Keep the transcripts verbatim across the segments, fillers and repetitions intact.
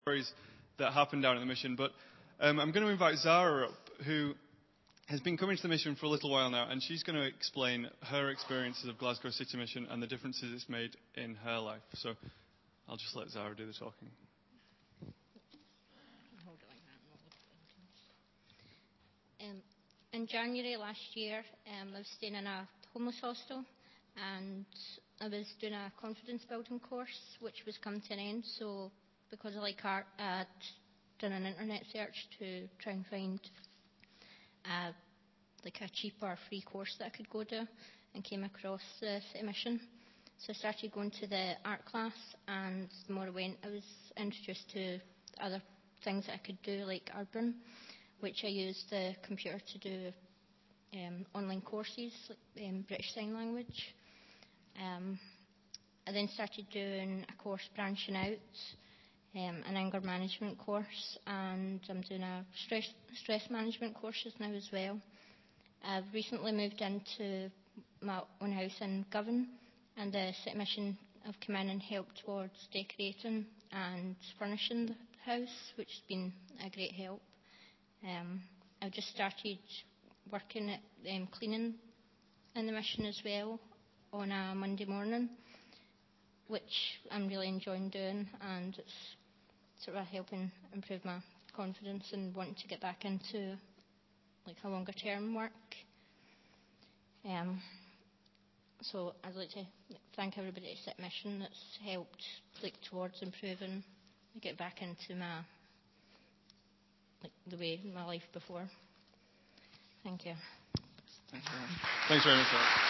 stories that happened down at the mission. But um, I'm going to invite Zara up, who has been coming to the mission for a little while now, and she's going to explain her experiences of Glasgow City Mission and the differences it's made in her life. So I'll just let Zara do the talking. Um, in January last year, um, I was staying in a homeless hostel, and I was doing a confidence building course, which was come to an end. So because I like art, I'd done an internet search to try and find uh, like a cheaper free course that I could go to, and came across the City Mission. So I started going to the art class, and the more I went, I was introduced to other things that I could do, like Urban, which I used the computer to do um, online courses, like um, British Sign Language. Um, I then started doing a course branching out, um, an anger management course, and I'm doing a stress, stress management courses now as well. I've recently moved into my own house in Govan, and the City Mission have come in and helped towards decorating and furnishing the house, which has been a great help. Um, I've just started working at um, cleaning in the mission as well on a Monday morning, which I'm really enjoying doing, and it's sort of helping improve my confidence and wanting to get back into like a longer term work. Um, so I'd like to thank everybody at City Mission that's helped like towards improving, get back into my like the way in my life before. Thank you. Thanks very much. Thanks very much.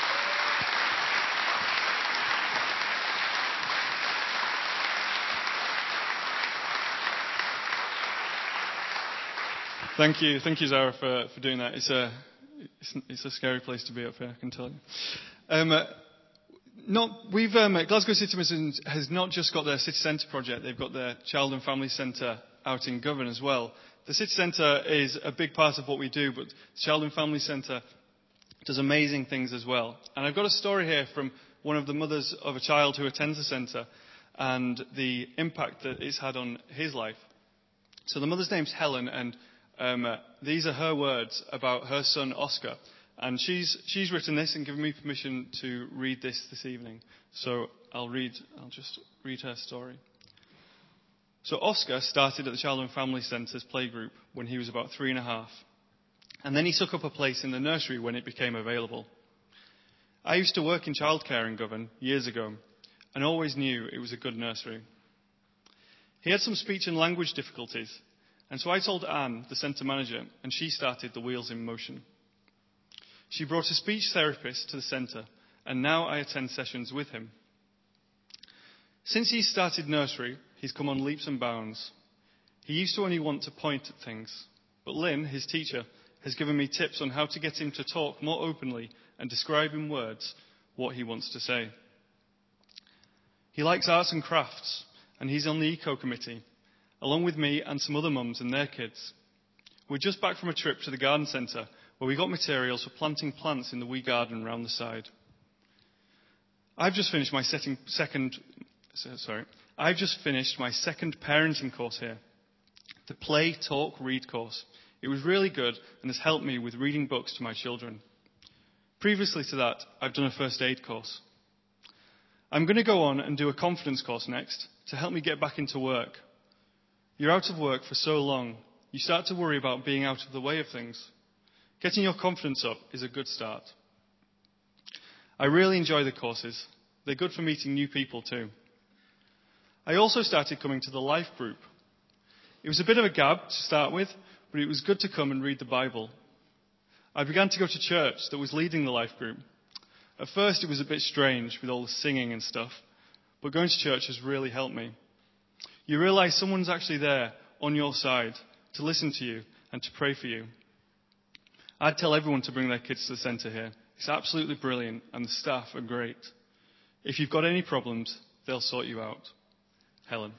Thank you, thank you, Zara, for, for doing that. It's a it's, it's a scary place to be up here, I can tell you. Um, uh, not we've um, Glasgow City Mission has not just got their city centre project; they've got their child and family centre out in Govan as well. The city centre is a big part of what we do, but the Child and Family Centre does amazing things as well. And I've got a story here from one of the mothers of a child who attends the centre and the impact that it's had on his life. So the mother's name's Helen, and um, uh, these are her words about her son Oscar. And she's she's written this and given me permission to read this this evening. So I'll read. I'll just read her story. So Oscar started at the Child and Family Centre's playgroup when he was about three and a half. And then he took up a place in the nursery when it became available. I used to work in childcare in Govan years ago and always knew it was a good nursery. He had some speech and language difficulties, and so I told Anne, the centre manager, and she started the wheels in motion. She brought a speech therapist to the centre, and now I attend sessions with him. Since he started nursery, he's come on leaps and bounds. He used to only want to point at things, but Lynn, his teacher, has given me tips on how to get him to talk more openly and describe in words what he wants to say. He likes arts and crafts, and he's on the eco committee, along with me and some other mums and their kids. We're just back from a trip to the garden centre, where we got materials for planting plants in the wee garden round the side. I've just finished my setting, second... Sorry. I've just finished my second parenting course here, the Play, Talk, Read course. It was really good and has helped me with reading books to my children. Previously to that, I've done a first aid course. I'm going to go on and do a confidence course next to help me get back into work. You're out of work for so long, you start to worry about being out of the way of things. Getting your confidence up is a good start. I really enjoy the courses. They're good for meeting new people too. I also started coming to the Life group. It was a bit of a gab to start with, but it was good to come and read the Bible. I began to go to church that was leading the Life group. At first it was a bit strange with all the singing and stuff, but going to church has really helped me. You realise someone's actually there on your side to listen to you and to pray for you. I'd tell everyone to bring their kids to the centre here. It's absolutely brilliant and the staff are great. If you've got any problems, they'll sort you out. Helen.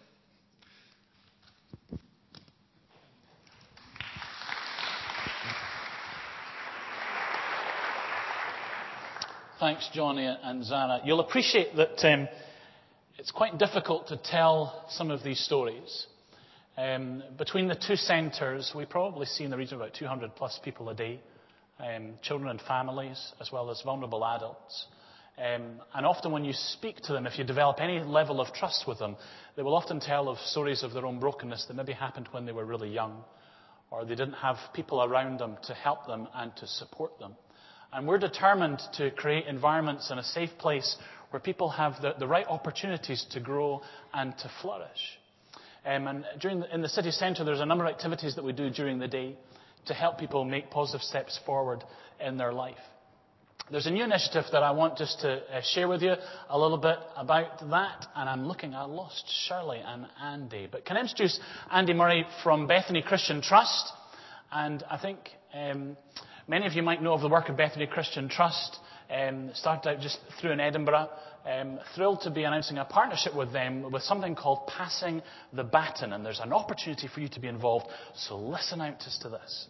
Thanks, Johnny and Zara. You'll appreciate that um, it's quite difficult to tell some of these stories Um, between the two centres, we probably see in the region of about two hundred plus people a day, um, children and families, as well as vulnerable adults. Um, and often when you speak to them, if you develop any level of trust with them, they will often tell of stories of their own brokenness that maybe happened when they were really young, or they didn't have people around them to help them and to support them. And we're determined to create environments and a safe place where people have the, the right opportunities to grow and to flourish. Um, and during the, in the city centre, there's a number of activities that we do during the day to help people make positive steps forward in their life. There's a new initiative that I want just to uh, share with you a little bit about that. And I'm looking, I lost Shirley and Andy. But can I introduce Andy Murray from Bethany Christian Trust? And I think um, many of you might know of the work of Bethany Christian Trust. Um, it started out just through in Edinburgh. Um, thrilled to be announcing a partnership with them with something called Passing the Baton. And there's an opportunity for you to be involved. So listen out as to this.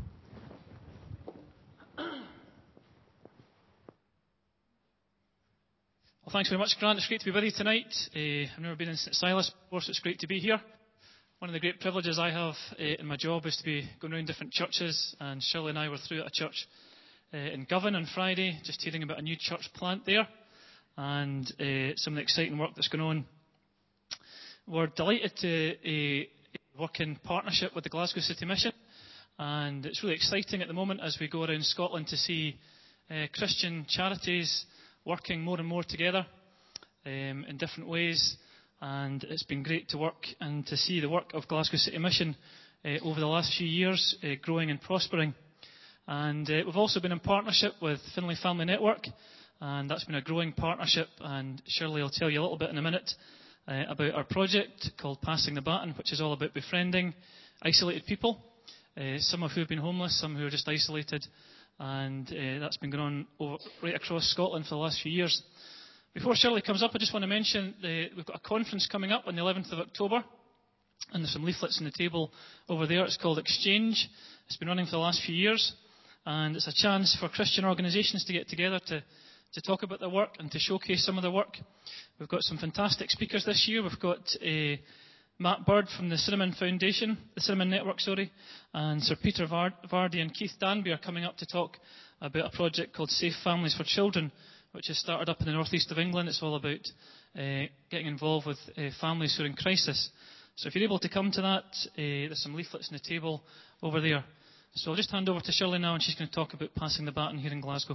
Well, thanks very much, Grant. It's great to be with you tonight. Uh, I've never been in Saint Silas before, so it's great to be here. One of the great privileges I have uh, in my job is to be going around different churches, and Shirley and I were through at a church uh, in Govan on Friday, just hearing about a new church plant there, and uh, some of the exciting work that's going on. We're delighted to uh, work in partnership with the Glasgow City Mission, and it's really exciting at the moment as we go around Scotland to see uh, Christian charities working more and more together um, in different ways. And it's been great to work and to see the work of Glasgow City Mission uh, over the last few years uh, growing and prospering. And uh, we've also been in partnership with Finlay Family Network, and that's been a growing partnership. And Shirley will tell you a little bit in a minute uh, about our project called Passing the Baton, which is all about befriending isolated people, uh, some of who have been homeless, some who are just isolated. And uh, that's been going on over, right across Scotland for the last few years. Before Shirley comes up, I just want to mention the, we've got a conference coming up on the eleventh of October. And there's some leaflets on the table over there. It's called Exchange. It's been running for the last few years. And it's a chance for Christian organisations to get together to, to talk about their work and to showcase some of their work. We've got some fantastic speakers this year. We've got uh, Matt Bird from the Cinnamon Foundation, the Cinnamon Network, sorry, and Sir Peter Vardy and Keith Danby are coming up to talk about a project called Safe Families for Children, which has started up in the northeast of England. It's all about uh, getting involved with uh, families who are in crisis. So if you're able to come to that, uh, there's some leaflets on the table over there. So I'll just hand over to Shirley now, and she's going to talk about Passing the Baton here in Glasgow.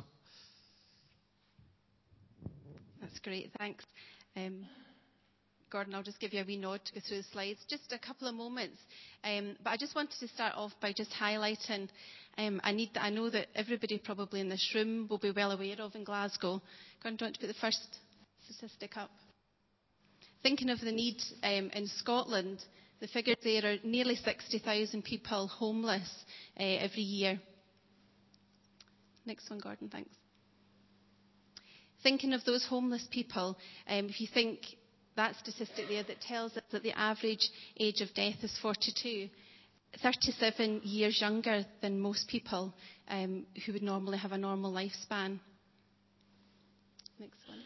That's great, thanks. Um, Gordon, I'll just give you a wee nod to go through the slides. Just a couple of moments. Um, but I just wanted to start off by just highlighting um, a need that I know that everybody probably in this room will be well aware of in Glasgow. Gordon, do you want to put the first statistic up? Thinking of the need um, in Scotland, the figures there are nearly sixty thousand people homeless uh, every year. Next one, Gordon, thanks. Thinking of those homeless people, um, if you think that statistic there that tells us that the average age of death is forty-two, thirty-seven years younger than most people um, who would normally have a normal lifespan. Next one.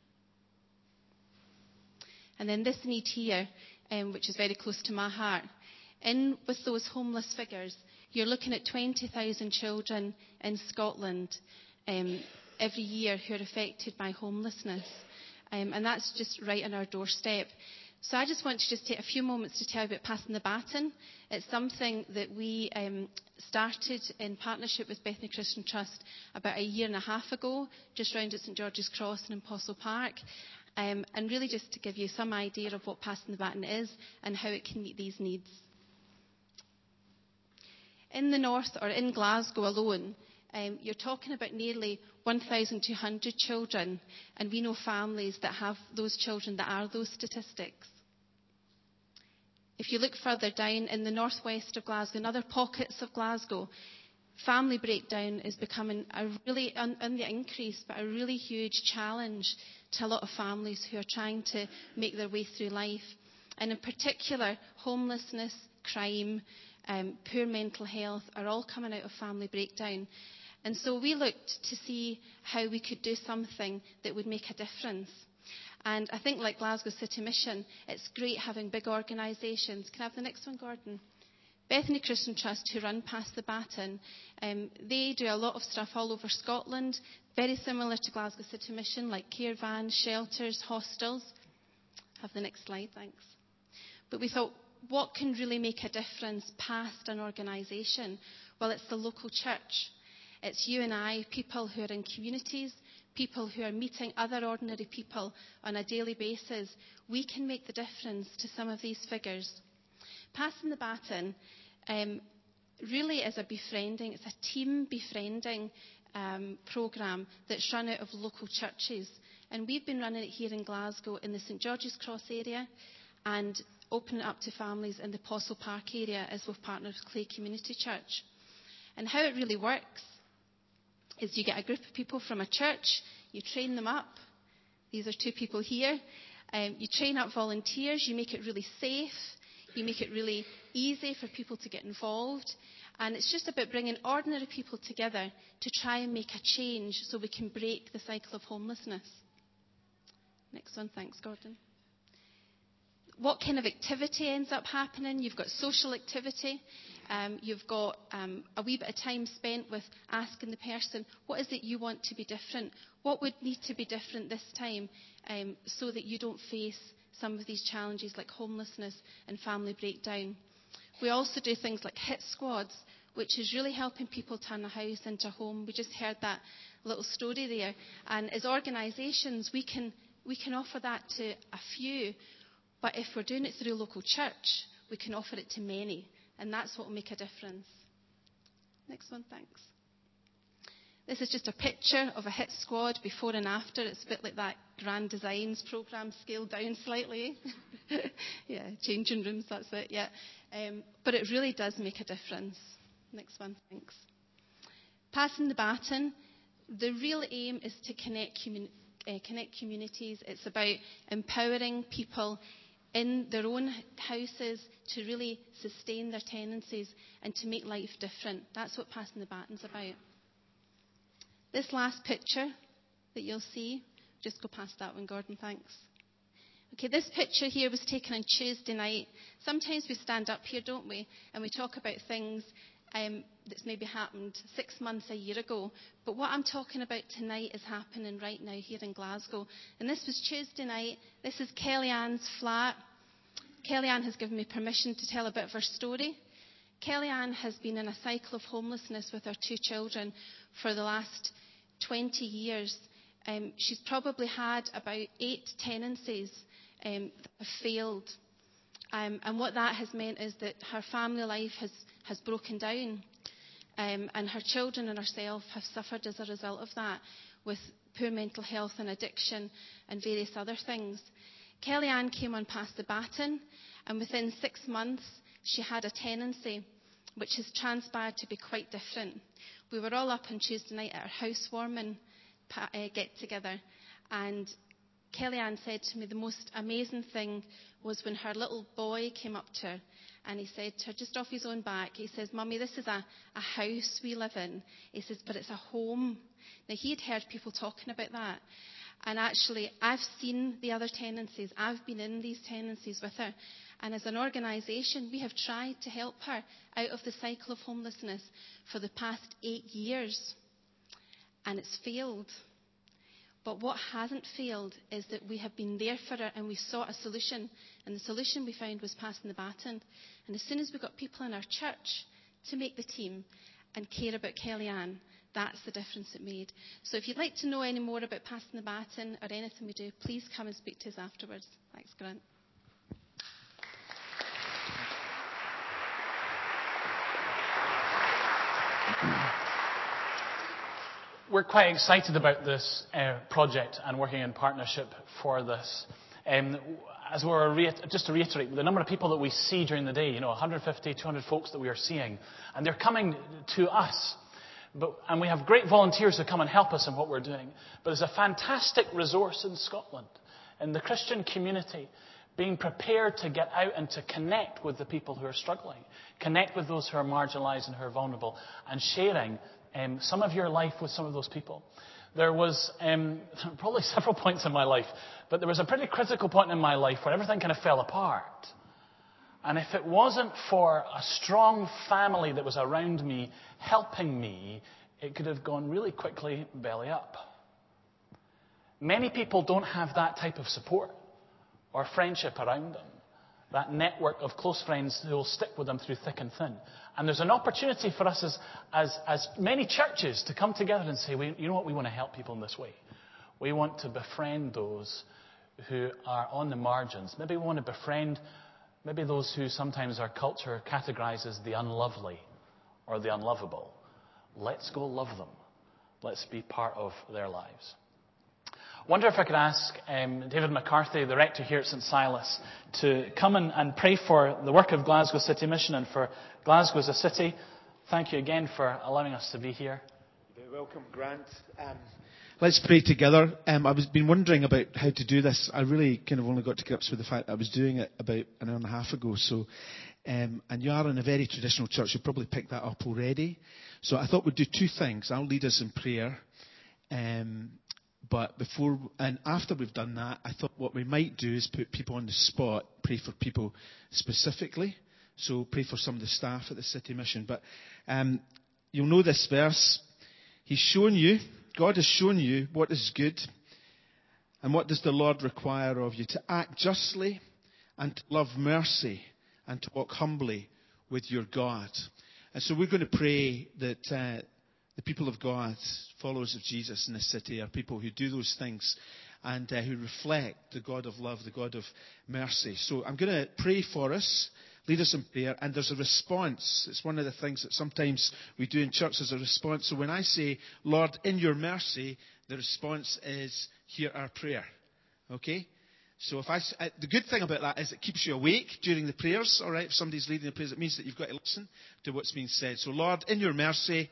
And then this need here, um, which is very close to my heart. In with those homeless figures, you're looking at twenty thousand children in Scotland um, every year who are affected by homelessness. Um, and that's just right on our doorstep. So I just want to just take a few moments to tell you about Passing the Baton. It's something that we um, started in partnership with Bethany Christian Trust about a year and a half ago, just round at St George's Cross in Apostle Park. Um, and really just to give you some idea of what Passing the Baton is and how it can meet these needs. In the north, or in Glasgow alone, Um, you're talking about nearly one thousand two hundred children, and we know families that have those children that are those statistics. If you look further down in the northwest of Glasgow and other pockets of Glasgow, family breakdown is becoming a really, on, on the increase, but a really huge challenge to a lot of families who are trying to make their way through life. And in particular, homelessness, crime, um, poor mental health are all coming out of family breakdown. And so we looked to see how we could do something that would make a difference. And I think, like Glasgow City Mission, it's great having big organisations. Can I have the next one, Gordon? Bethany Christian Trust, who run Pass the Baton, um, they do a lot of stuff all over Scotland, very similar to Glasgow City Mission, like care vans, shelters, hostels. Have the next slide, thanks. But we thought, what can really make a difference past an organisation? Well, it's the local church. It's you and I, people who are in communities, people who are meeting other ordinary people on a daily basis. We can make the difference to some of these figures. Passing the Baton um, really is a befriending, it's a team befriending um, programme that's run out of local churches. And we've been running it here in Glasgow in the St George's Cross area and opening it up to families in the Postle Park area as we've partnered with Clay Community Church. And how it really works is you get a group of people from a church, you train them up. These are two people here. Um, you train up volunteers, you make it really safe, you make it really easy for people to get involved. And it's just about bringing ordinary people together to try and make a change so we can break the cycle of homelessness. Next one, thanks, Gordon. What kind of activity ends up happening? You've got social activity. Um, you've got um, a wee bit of time spent with asking the person, what is it you want to be different? What would need to be different this time um, so that you don't face some of these challenges like homelessness and family breakdown? We also do things like hit squads, which is really helping people turn a house into a home. We just heard that little story there. And as organisations, we can, we can offer that to a few. But if we're doing it through a local church, we can offer it to many. And that's what will make a difference. Next one, thanks. This is just a picture of a hit squad before and after. It's a bit like that Grand Designs programme scaled down slightly. Yeah, changing rooms, that's it, yeah. Um, but it really does make a difference. Next one, thanks. Passing the Baton, the real aim is to connect, commun- uh, connect communities. It's about empowering people in their own houses to really sustain their tenancies and to make life different. That's what Passing the Baton's about. This last picture that you'll see, just go past that one, Gordon, thanks. Okay, this picture here was taken on Tuesday night. Sometimes we stand up here, don't we, and we talk about things um, that's maybe happened six months, a year ago. But what I'm talking about tonight is happening right now here in Glasgow. And this was Tuesday night. This is Kellyanne's flat. Kellyanne has given me permission to tell a bit of her story. Kellyanne has been in a cycle of homelessness with her two children for the last twenty years. Um, she's probably had about eight tenancies um, that have failed. Um, and what that has meant is that her family life has, has broken down. Um, and her children and herself have suffered as a result of that, with poor mental health and addiction and various other things. Kellyanne came on Pass the Baton, and within six months, she had a tenancy, which has transpired to be quite different. We were all up on Tuesday night at our housewarming uh, get-together, and Kellyanne said to me the most amazing thing was when her little boy came up to her, and he said to her, just off his own back, he says, Mummy, this is a, a house we live in. He says, but it's a home. Now, he had heard people talking about that. And actually, I've seen the other tenancies. I've been in these tenancies with her. And as an organisation, we have tried to help her out of the cycle of homelessness for the past eight years. And it's failed. But what hasn't failed is that we have been there for her and we sought a solution. And the solution we found was Passing the Baton. And as soon as we got people in our church to make the team and care about Kellyanne, that's the difference it made. So if you'd like to know any more about Passing the Baton or anything we do, please come and speak to us afterwards. Thanks, Grant. We're quite excited about this uh, project and working in partnership for this. Um, as we're re- just to reiterate, the number of people that we see during the day, you know, one hundred fifty, two hundred folks that we are seeing, and they're coming to us. But, and we have great volunteers who come and help us in what we're doing. But there's a fantastic resource in Scotland, in the Christian community, being prepared to get out and to connect with the people who are struggling, connect with those who are marginalised and who are vulnerable, and sharing um, some of your life with some of those people. There was um, probably several points in my life, but there was a pretty critical point in my life where everything kind of fell apart. And if it wasn't for a strong family that was around me, helping me, it could have gone really quickly belly up. Many people don't have that type of support or friendship around them. That network of close friends who will stick with them through thick and thin. And there's an opportunity for us as, as, as many churches to come together and say, we, you know what, we want to help people in this way. We want to befriend those who are on the margins. Maybe we want to befriend maybe those who sometimes our culture categorizes the unlovely or the unlovable. Let's go love them. Let's be part of their lives. I wonder if I could ask um, David McCarthy, the rector here at Saint Silas, to come and, and pray for the work of Glasgow City Mission and for Glasgow as a city. Thank you again for allowing us to be here. You're welcome, Grant. Um, let's pray together. Um, I was been wondering about how to do this. I really kind of only got to grips with the fact that I was doing it about an hour and a half ago. So, um, and you are in a very traditional church. You probably picked that up already. So I thought we'd do two things. I'll lead us in prayer. Um, But before and after we've done that, I thought what we might do is put people on the spot, pray for people specifically. So pray for some of the staff at the City Mission. But um, you'll know this verse. He's shown you, God has shown you what is good. And what does the Lord require of you? To act justly and to love mercy and to walk humbly with your God. And so we're going to pray that Uh, the people of God, followers of Jesus in this city, are people who do those things and uh, who reflect the God of love, the God of mercy. So I'm going to pray for us, lead us in prayer, and there's a response. It's one of the things that sometimes we do in church as a response. So when I say, Lord, in your mercy, the response is, hear our prayer. Okay? So if I, uh, the good thing about that is it keeps you awake during the prayers. All right? If somebody's leading the prayers, it means that you've got to listen to what's being said. So Lord, in your mercy.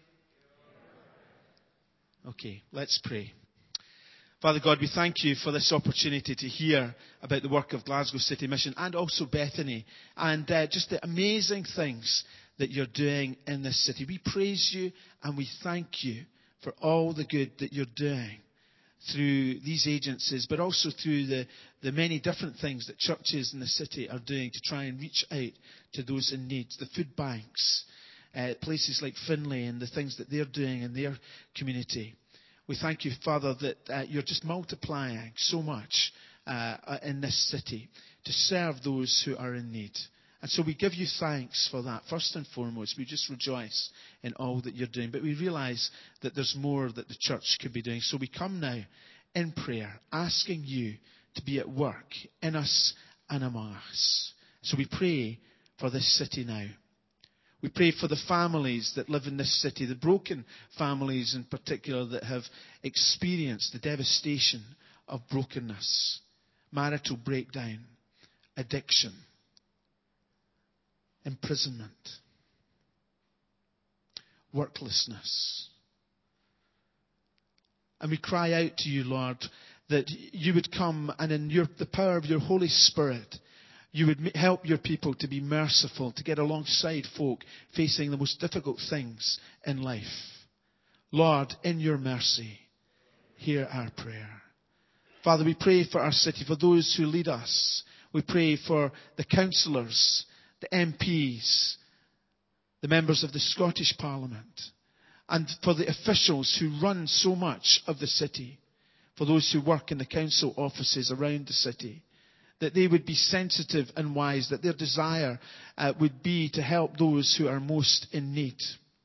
Okay, let's pray. Father God, we thank you for this opportunity to hear about the work of Glasgow City Mission and also Bethany and uh, just the amazing things that you're doing in this city. We praise you and we thank you for all the good that you're doing through these agencies, but also through the, the many different things that churches in the city are doing to try and reach out to those in need. The food banks, Uh, places like Finlay and the things that they're doing in their community. We thank you, Father, that uh, you're just multiplying so much uh, in this city to serve those who are in need. And so we give you thanks for that. First and foremost, we just rejoice in all that you're doing. But we realize that there's more that the church could be doing. So we come now in prayer, asking you to be at work in us and among us. So we pray for this city now. We pray for the families that live in this city, the broken families in particular that have experienced the devastation of brokenness, marital breakdown, addiction, imprisonment, worklessness. And we cry out to you, Lord, that you would come and in your, the power of your Holy Spirit, you would help your people to be merciful, to get alongside folk facing the most difficult things in life. Lord, in your mercy, hear our prayer. Father, we pray for our city, for those who lead us. We pray for the councillors, the M Ps, the members of the Scottish Parliament, and for the officials who run so much of the city, for those who work in the council offices around the city. That they would be sensitive and wise, that their desire uh, would be to help those who are most in need.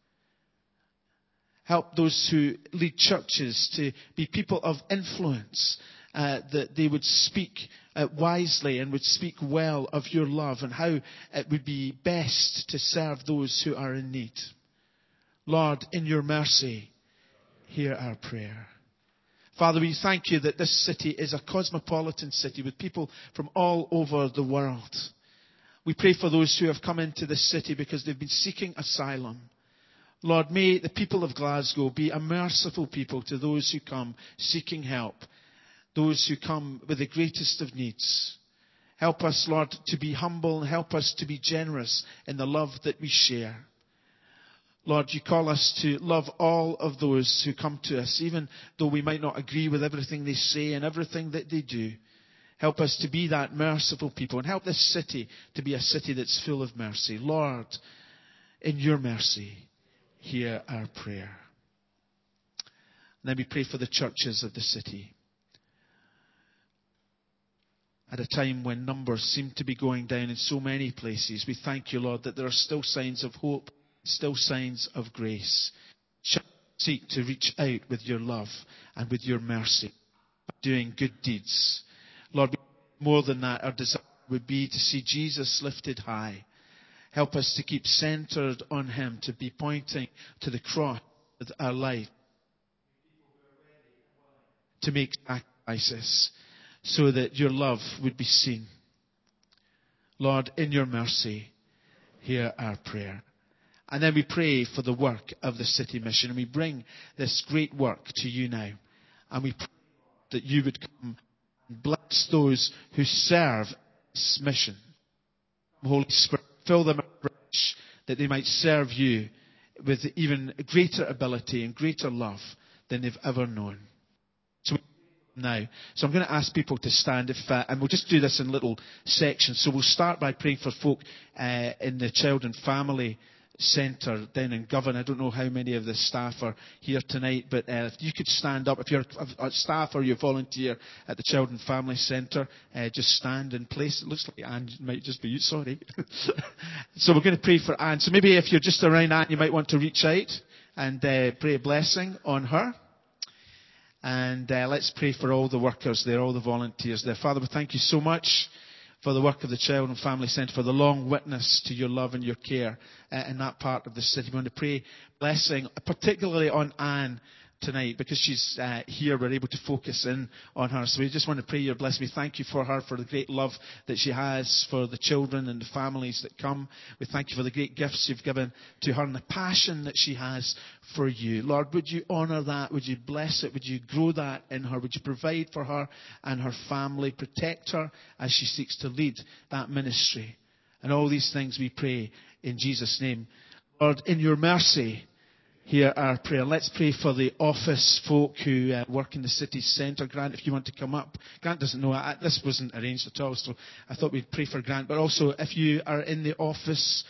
Help those who lead churches to be people of influence, uh, that they would speak uh, wisely and would speak well of your love and how it would be best to serve those who are in need. Lord, in your mercy, hear our prayer. Father, we thank you that this city is a cosmopolitan city with people from all over the world. We pray for those who have come into this city because they've been seeking asylum. Lord, may the people of Glasgow be a merciful people to those who come seeking help, those who come with the greatest of needs. Help us, Lord, to be humble and help us to be generous in the love that we share. Lord, you call us to love all of those who come to us, even though we might not agree with everything they say and everything that they do. Help us to be that merciful people, and help this city to be a city that's full of mercy. Lord, in your mercy, hear our prayer. And then we pray for the churches of the city. At a time when numbers seem to be going down in so many places, we thank you, Lord, that there are still signs of hope, still signs of grace. Seek to reach out with your love and with your mercy, doing good deeds. Lord, more than that, our desire would be to see Jesus lifted high. Help us to keep centered on him, to be pointing to the cross with our life, to make sacrifices so that your love would be seen. Lord, in your mercy, hear our prayer. And then we pray for the work of the City Mission. And we bring this great work to you now. And we pray that you would come and bless those who serve this mission. Holy Spirit, fill them afresh, that they might serve you with even greater ability and greater love than they've ever known. So we now. So I'm going to ask people to stand, if, uh, and we'll just do this in little sections. So we'll start by praying for folk uh, in the Child and Family Centre down in Govan. I don't know how many of the staff are here tonight, but uh, if you could stand up, if you're a staff or you volunteer at the Child and Family Centre, uh, just stand in place. It looks like Anne might just be you, sorry. So we're going to pray for Anne. So maybe if you're just around Anne, you might want to reach out and uh, pray a blessing on her. And uh, let's pray for all the workers there, all the volunteers there. Father, we thank you so much for the work of the Child and Family Centre, for the long witness to your love and your care uh, in that part of the city. We want to pray blessing, particularly on Anne tonight, because she's uh, here. We're able to focus in on her. So we just want to pray your blessing. We thank you for her, for the great love that she has for the children and the families that come. We thank you for the great gifts you've given to her and the passion that she has for you. Lord, would you honour that? Would you bless it? Would you grow that in her? Would you provide for her and her family? Protect her as she seeks to lead that ministry. And all these things we pray in Jesus' name. Lord, in your mercy, hear our prayer. Let's pray for the office folk who uh, work in the city centre. Grant, if you want to come up. Grant doesn't know. I, this wasn't arranged at all, so I thought we'd pray for Grant. But also, if you are in the office,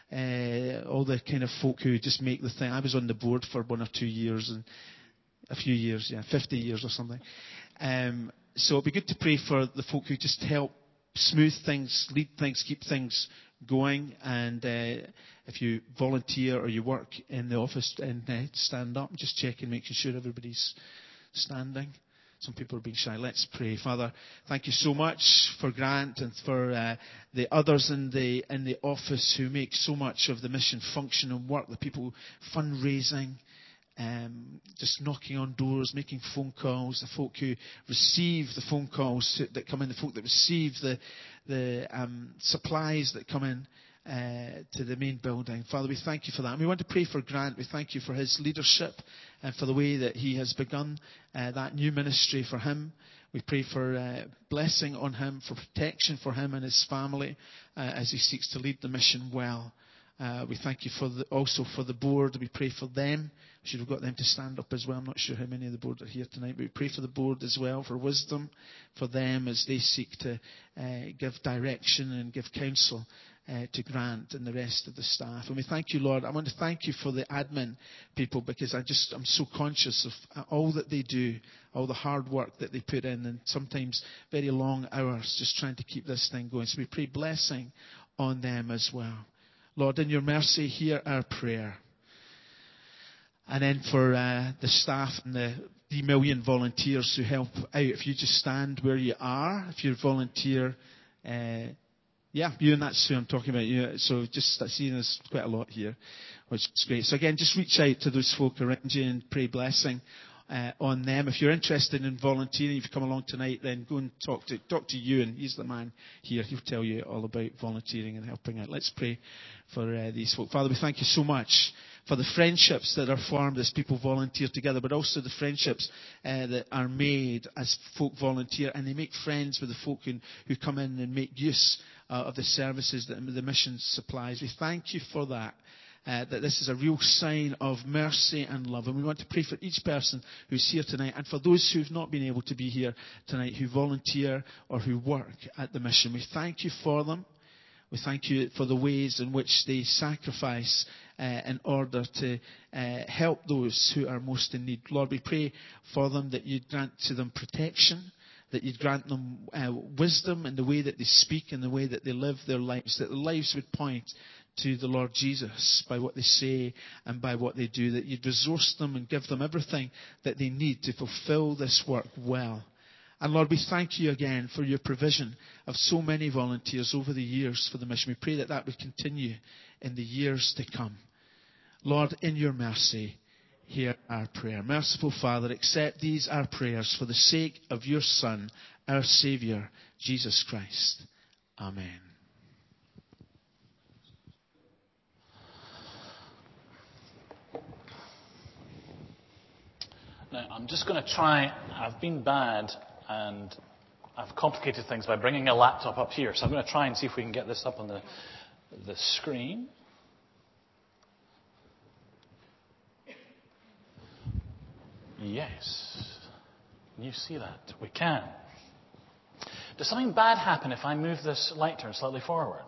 uh, all the kind of folk who just make the thing. I was on the board for one or two years, and a few years, yeah, fifty years or something. Um, so it'd be good to pray for the folk who just help smooth things, lead things, keep things going. And uh, if you volunteer or you work in the office, and uh, stand up, just checking, making sure everybody's standing. Some people are being shy. Let's pray. Father, thank you so much for Grant and for uh, the others in the in the office who make so much of the mission function and work. The people fundraising, um, just knocking on doors, making phone calls. The folk who receive the phone calls that come in. The folk that receive the the um, supplies that come in. Uh, to the main building. Father, we thank you for that. And we want to pray for Grant. We thank you for his leadership and for the way that he has begun uh, that new ministry for him. We pray for uh, blessing on him, for protection for him and his family uh, as he seeks to lead the mission well. Uh, we thank you for the, also for the board. We pray for them. We should have got them to stand up as well. I'm not sure how many of the board are here tonight, but we pray for the board as well, for wisdom for them as they seek to uh, give direction and give counsel Uh, to Grant and the rest of the staff. And we thank you, Lord. I want to thank you for the admin people, because I just, I'm so conscious of all that they do, all the hard work that they put in, and sometimes very long hours just trying to keep this thing going. So we pray blessing on them as well. Lord, in your mercy, hear our prayer. And then for uh, the staff and the three million volunteers who help out, if you just stand where you are, if you volunteer, uh, Yeah, you, and that's who I'm talking about. You, so just seeing there's quite a lot here, which is great. So again, just reach out to those folk around you and pray blessing uh, on them. If you're interested in volunteering, if you come along tonight, then go and talk to talk to Ewan. He's the man here. He'll tell you all about volunteering and helping out. Let's pray for uh, these folk. Father, we thank you so much for the friendships that are formed as people volunteer together, but also the friendships uh, that are made as folk volunteer, and they make friends with the folk who, who come in and make use uh, of the services that the mission supplies. We thank you for that. uh, that this is a real sign of mercy and love. And we want to pray for each person who's here tonight, and for those who've not been able to be here tonight, who volunteer or who work at the mission. We thank you for them. We thank you for the ways in which they sacrifice uh, in order to uh, help those who are most in need. Lord, we pray for them that you'd grant to them protection, that you'd grant them uh, wisdom in the way that they speak and the way that they live their lives, that their lives would point to the Lord Jesus by what they say and by what they do, that you'd resource them and give them everything that they need to fulfill this work well. And Lord, we thank you again for your provision of so many volunteers over the years for the mission. We pray that that would continue in the years to come. Lord, in your mercy, hear our prayer. Merciful Father, accept these our prayers for the sake of your Son, our Saviour, Jesus Christ. Amen. Now, I'm just going to try. I've been bad and I've complicated things by bringing a laptop up here. So I'm going to try and see if we can get this up on the, the screen. Yes. Can you see that? We can. Does something bad happen if I move this light turn slightly forward?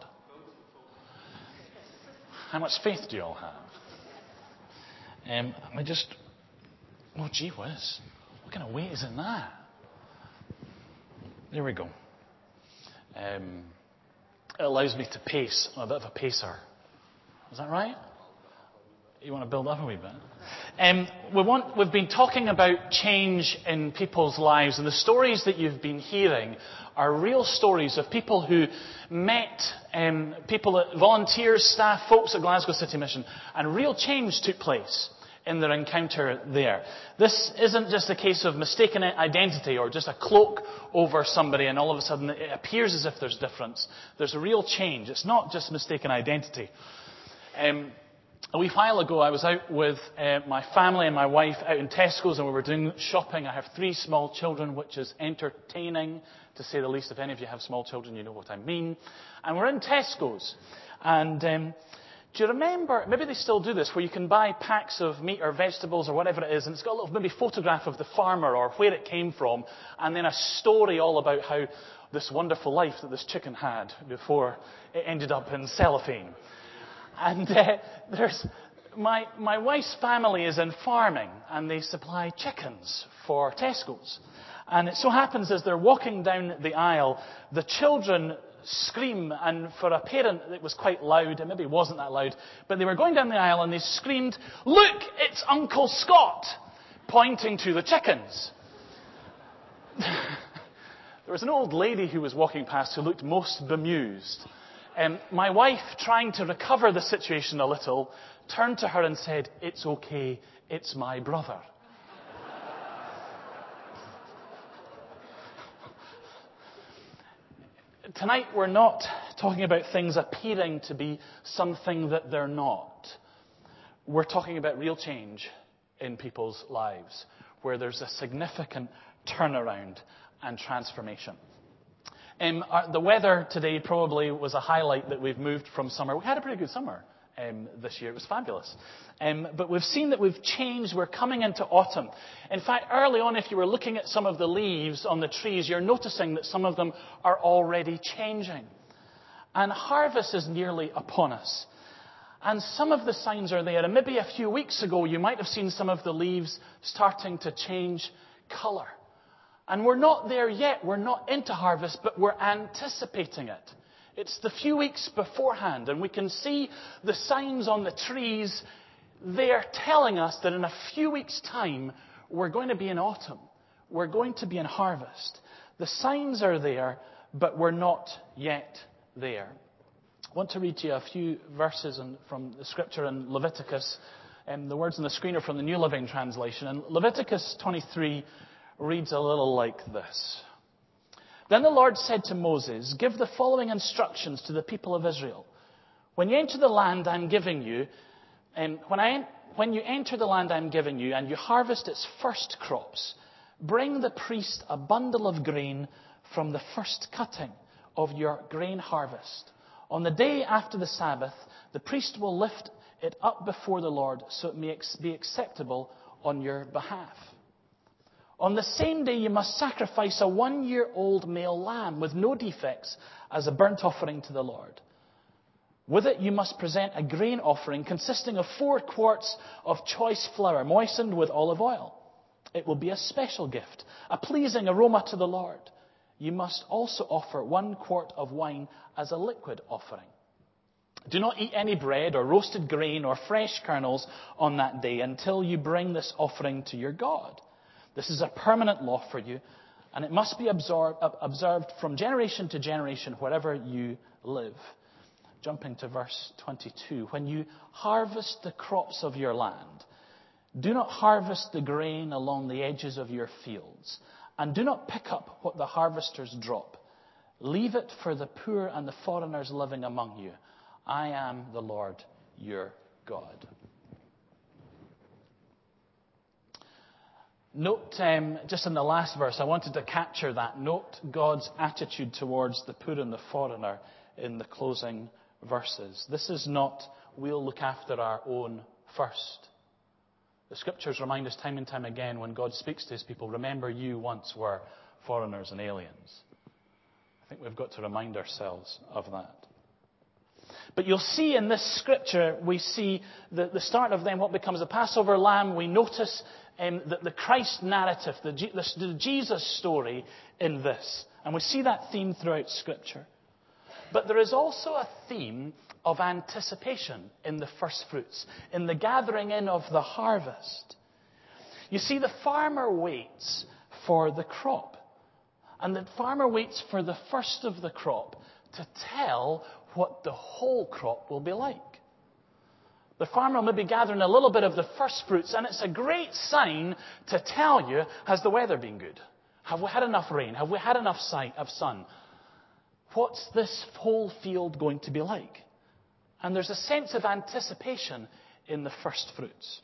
How much faith do you all have? Um, I just... Oh, gee whiz. What kind of weight is in that? There we go. Um, it allows me to pace. I'm a bit of a pacer. Is that right? You want to build up a wee bit? Um, we want, we've been talking about change in people's lives, and the stories that you've been hearing are real stories of people who met um, people, volunteers, staff, folks at Glasgow City Mission, and real change took place in their encounter there. This isn't just a case of mistaken identity or just a cloak over somebody and all of a sudden it appears as if there's difference. There's a real change. It's not just mistaken identity. Um, a wee while ago I was out with uh, my family and my wife out in Tesco's and we were doing shopping. I have three small children, which is entertaining to say the least. If any of you have small children, you know what I mean. And we're in Tesco's and... Um, Do you remember, maybe they still do this, where you can buy packs of meat or vegetables or whatever it is, and it's got a little maybe photograph of the farmer or where it came from, and then a story all about how this wonderful life that this chicken had before it ended up in cellophane. And uh, there's my my wife's family is in farming, and they supply chickens for Tesco's. And it so happens as they're walking down the aisle, the children scream, and for a parent it was quite loud, and maybe it wasn't that loud, but they were going down the aisle and they screamed, "Look, it's Uncle Scott," pointing to the chickens. There was an old lady who was walking past who looked most bemused. Um, my wife, trying to recover the situation a little, turned to her and said, "It's okay, it's my brother." Tonight we're not talking about things appearing to be something that they're not. We're talking about real change in people's lives, where there's a significant turnaround and transformation. Um, our, the weather today probably was a highlight that we've moved from summer. We had a pretty good summer um, this year. It was fabulous. Um, but we've seen that we've changed. We're coming into autumn. In fact, early on, if you were looking at some of the leaves on the trees, you're noticing that some of them are already changing. And harvest is nearly upon us. And some of the signs are there. And maybe a few weeks ago, you might have seen some of the leaves starting to change colour. And we're not there yet. We're not into harvest, but we're anticipating it. It's the few weeks beforehand, and we can see the signs on the trees. They're telling us that in a few weeks' time, we're going to be in autumn. We're going to be in harvest. The signs are there, but we're not yet there. I want to read to you a few verses in, from the scripture in Leviticus. And the words on the screen are from the New Living Translation. And Leviticus twenty-three reads a little like this. Then the Lord said to Moses, "Give the following instructions to the people of Israel. When you enter the land I'm giving you, and when, I, when you enter the land I'm giving you, and you harvest its first crops, bring the priest a bundle of grain from the first cutting of your grain harvest. On the day after the Sabbath, the priest will lift it up before the Lord so it may be acceptable on your behalf. On the same day you must sacrifice a one-year-old male lamb with no defects as a burnt offering to the Lord. With it you must present a grain offering consisting of four quarts of choice flour moistened with olive oil. It will be a special gift, a pleasing aroma to the Lord. You must also offer one quart of wine as a liquid offering. Do not eat any bread or roasted grain or fresh kernels on that day until you bring this offering to your God. This is a permanent law for you, and it must be observed, observed from generation to generation wherever you live. Jumping to verse twenty-two. When you harvest the crops of your land, do not harvest the grain along the edges of your fields, and do not pick up what the harvesters drop. Leave it for the poor and the foreigners living among you. I am the Lord your God. Note, um, just in the last verse, I wanted to capture that. Note God's attitude towards the poor and the foreigner in the closing verses. This is not, we'll look after our own first. The Scriptures remind us time and time again when God speaks to His people, remember you once were foreigners and aliens. I think we've got to remind ourselves of that. But you'll see in this Scripture, we see the, the start of then what becomes the Passover lamb. We notice um, the, the Christ narrative, the, the, the Jesus story in this. And we see that theme throughout Scripture. But there is also a theme of anticipation in the first fruits, in the gathering in of the harvest. You see, the farmer waits for the crop. And the farmer waits for the first of the crop to tell what the whole crop will be like. The farmer may be gathering a little bit of the first fruits, and it's a great sign to tell you, has the weather been good? Have we had enough rain? Have we had enough of sun? What's this whole field going to be like? And there's a sense of anticipation in the first fruits.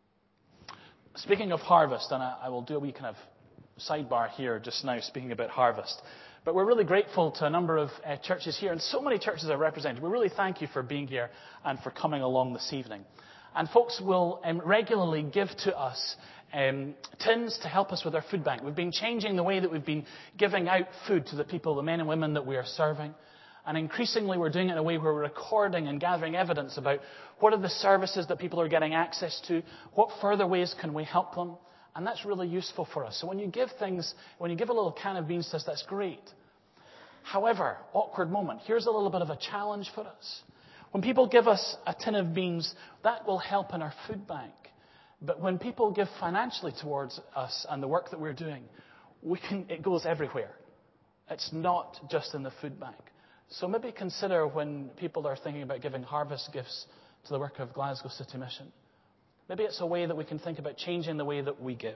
Speaking of harvest, and I, I will do a wee kind of sidebar here just now, speaking about harvest. But we're really grateful to a number of uh, churches here, and so many churches are represented. We really thank you for being here and for coming along this evening. And folks will um, regularly give to us um, tins to help us with our food bank. We've been changing the way that we've been giving out food to the people, the men and women that we are serving. And increasingly we're doing it in a way where we're recording and gathering evidence about what are the services that people are getting access to, what further ways can we help them. And that's really useful for us. So when you give things, when you give a little can of beans to us, that's great. However, awkward moment. Here's a little bit of a challenge for us. When people give us a tin of beans, that will help in our food bank. But when people give financially towards us and the work that we're doing, we can, it goes everywhere. It's not just in the food bank. So maybe consider when people are thinking about giving harvest gifts to the work of Glasgow City Mission. Maybe it's a way that we can think about changing the way that we give.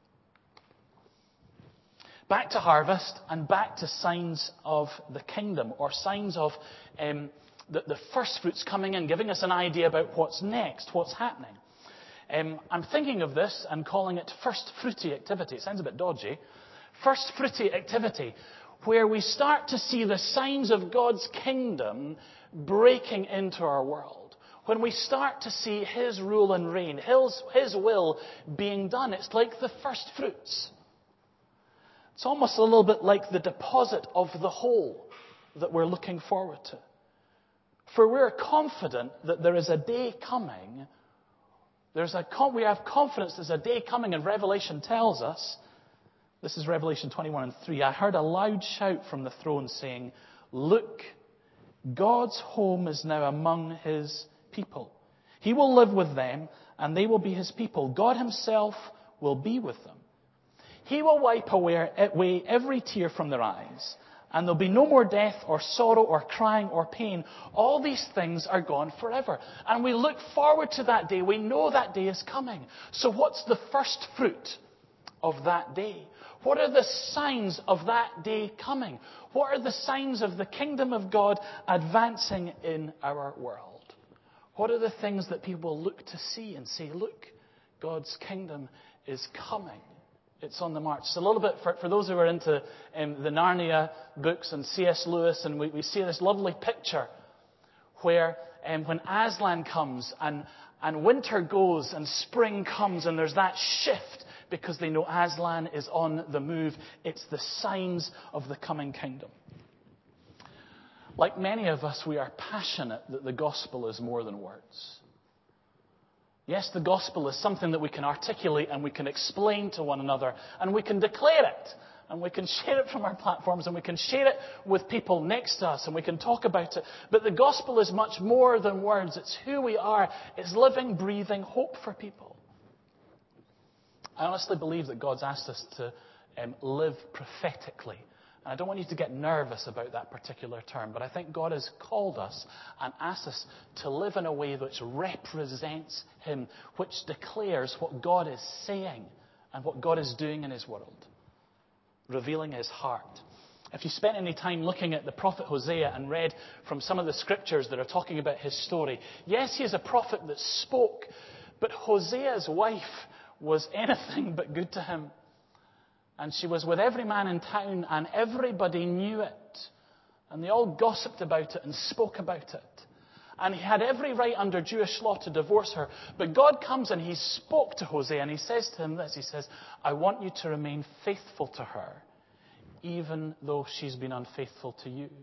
Back to harvest and back to signs of the kingdom, or signs of um, the, the first fruits coming in, giving us an idea about what's next, what's happening. Um, I'm thinking of this and calling it first fruity activity. It sounds a bit dodgy. First fruity activity, where we start to see the signs of God's kingdom breaking into our world. When we start to see His rule and reign, His, His will being done, it's like the first fruits. It's almost a little bit like the deposit of the whole that we're looking forward to. For we're confident that there is a day coming. There's a, we have confidence there's a day coming, and Revelation tells us, this is Revelation twenty-one and three, I heard a loud shout from the throne saying, look, God's home is now among His people. He will live with them, and they will be His people. God Himself will be with them. He will wipe away every tear from their eyes, and there'll be no more death or sorrow or crying or pain. All these things are gone forever. And we look forward to that day. We know that day is coming. So what's the first fruit of that day? What are the signs of that day coming? What are the signs of the kingdom of God advancing in our world? What are the things that people look to see and say, look, God's kingdom is coming. It's on the march. It's a little bit, for, for those who are into um, the Narnia books and C S Lewis, and we, we see this lovely picture where um, when Aslan comes and, and winter goes and spring comes and there's that shift because they know Aslan is on the move. It's the signs of the coming kingdom. Like many of us, we are passionate that the gospel is more than words. Yes, the gospel is something that we can articulate and we can explain to one another and we can declare it and we can share it from our platforms and we can share it with people next to us and we can talk about it. But the gospel is much more than words. It's who we are. It's living, breathing hope for people. I honestly believe that God's asked us to um, live prophetically. And I don't want you to get nervous about that particular term, but I think God has called us and asked us to live in a way which represents Him, which declares what God is saying and what God is doing in His world, revealing His heart. If you spent any time looking at the prophet Hosea and read from some of the scriptures that are talking about his story, yes, he is a prophet that spoke, but Hosea's wife was anything but good to him. And she was with every man in town, and everybody knew it. And they all gossiped about it and spoke about it. And he had every right under Jewish law to divorce her. But God comes and He spoke to Hosea, and He says to him this. He says, I want you to remain faithful to her, even though she's been unfaithful to you.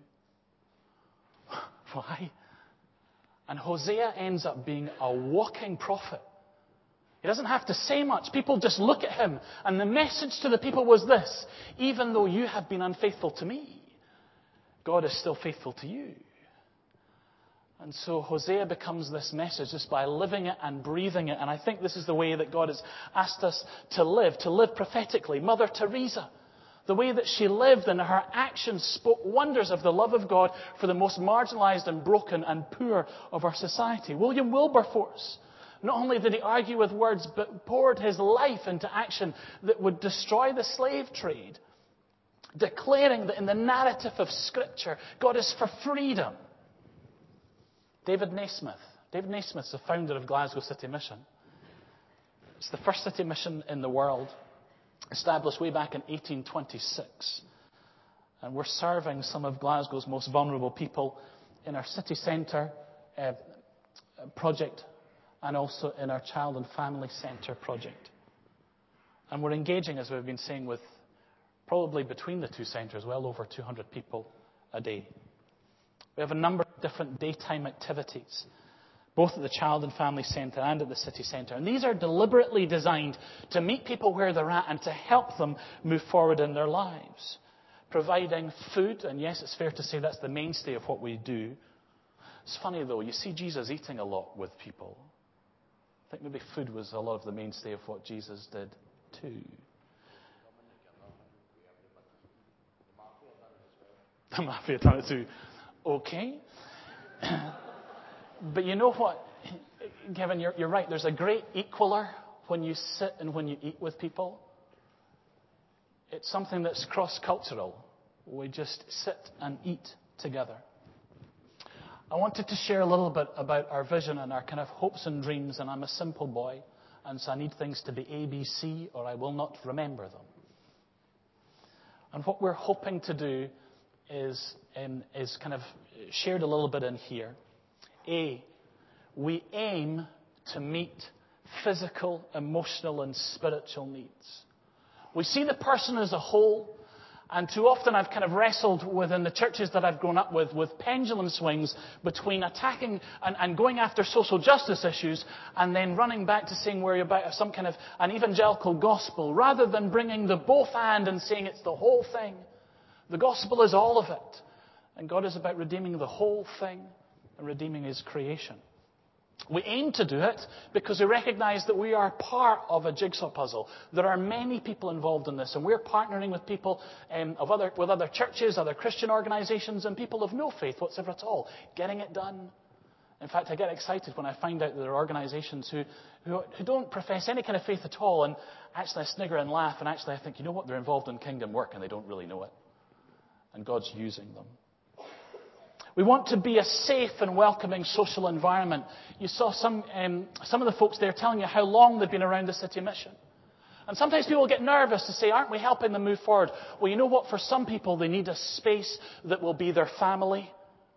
Why? And Hosea ends up being a walking prophet. He doesn't have to say much. People just look at him. And the message to the people was this: even though you have been unfaithful to me, God is still faithful to you. And so Hosea becomes this message just by living it and breathing it. And I think this is the way that God has asked us to live, to live prophetically. Mother Teresa, the way that she lived and her actions spoke wonders of the love of God for the most marginalized and broken and poor of our society. William Wilberforce, not only did he argue with words, but poured his life into action that would destroy the slave trade, declaring that in the narrative of Scripture, God is for freedom. David Naismith. David Naismith is the founder of Glasgow City Mission. It's the first city mission in the world, established way back in eighteen twenty-six. And we're serving some of Glasgow's most vulnerable people in our city centre uh, project, and also in our Child and Family Centre project. And we're engaging, as we've been saying, with probably between the two centres, well over two hundred people a day. We have a number of different daytime activities, both at the Child and Family Centre and at the City Centre. And these are deliberately designed to meet people where they're at and to help them move forward in their lives. Providing food, and yes, it's fair to say that's the mainstay of what we do. It's funny though, you see Jesus eating a lot with people. I think maybe food was a lot of the mainstay of what Jesus did too. The Mafia done it too. Okay. But you know what, Kevin, you're, you're right. There's a great equaler when you sit and when you eat with people. It's something that's cross-cultural. We just sit and eat together. I wanted to share a little bit about our vision and our kind of hopes and dreams, and I'm a simple boy, and so I need things to be A B C or I will not remember them. And what we're hoping to do is, um, is kind of shared a little bit in here. A, we aim to meet physical, emotional, and spiritual needs. We see the person as a whole. And too often I've kind of wrestled within the churches that I've grown up with, with pendulum swings between attacking and, and going after social justice issues and then running back to saying we're about some kind of an evangelical gospel, rather than bringing the both and and saying it's the whole thing. The gospel is all of it. And God is about redeeming the whole thing and redeeming His creation. We aim to do it because we recognize that we are part of a jigsaw puzzle. There are many people involved in this, and we're partnering with people um, of other, with other churches, other Christian organizations, and people of no faith whatsoever at all, getting it done. In fact, I get excited when I find out that there are organizations who, who, who don't profess any kind of faith at all, and actually I snigger and laugh, and actually I think, you know what, they're involved in kingdom work, and they don't really know it. And God's using them. We want to be a safe and welcoming social environment. You saw some, um, some of the folks there telling you how long they've been around the City Mission. And sometimes people get nervous to say, aren't we helping them move forward? Well, you know what? For some people, they need a space that will be their family